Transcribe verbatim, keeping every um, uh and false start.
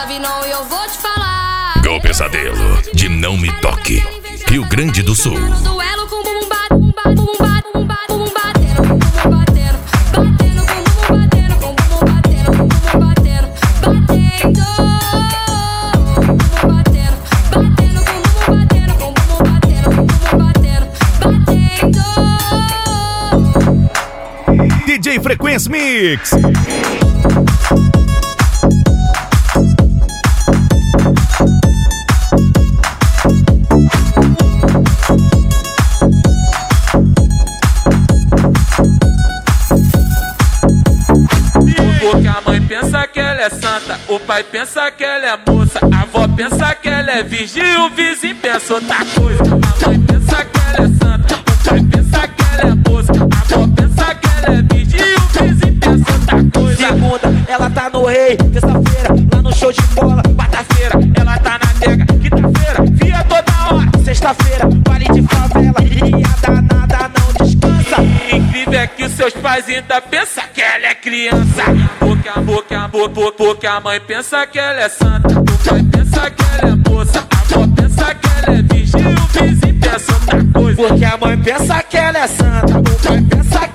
grave não e eu vou te falar. Go Pesadelo, de Não Me Toque, Rio Grande do Sul. Duelo com bumbum bate, bumbum bate, bumbum bate, bumbum batendo, bumbum batendo, batendo com bumbum batendo, com bumbum batendo, com bumbum batendo, batendo, bumbum batendo, batendo com bumbum batendo, com bumbum batendo, com bumbum batendo, batendo. D J Frequência Mix. Porque a mãe pensa que ela é santa, o pai pensa que ela é moça, a avó pensa que ela é virgem e o vizinho pensa outra coisa. A mãe pensa que ela é santa, o pai pensa que ela é moça, a avó pensa que ela é virgem e o vizinho pensa outra coisa. Segunda, ela tá no Rei, terça-feira, lá no show de bola, quarta-feira, ela tá na Tega, quinta-feira, via toda hora, sexta-feira, baile de favela, e a danada não descansa. Incrível é que os seus pais ainda pensam que ela é criança. Porque a boca, a boca, porque a mãe pensa que ela é santa, o pai pensa que ela é moça, a avó pensa que ela é virgem e o vizinho pensa outra coisa. Porque a mãe pensa que ela é santa, o pai pensa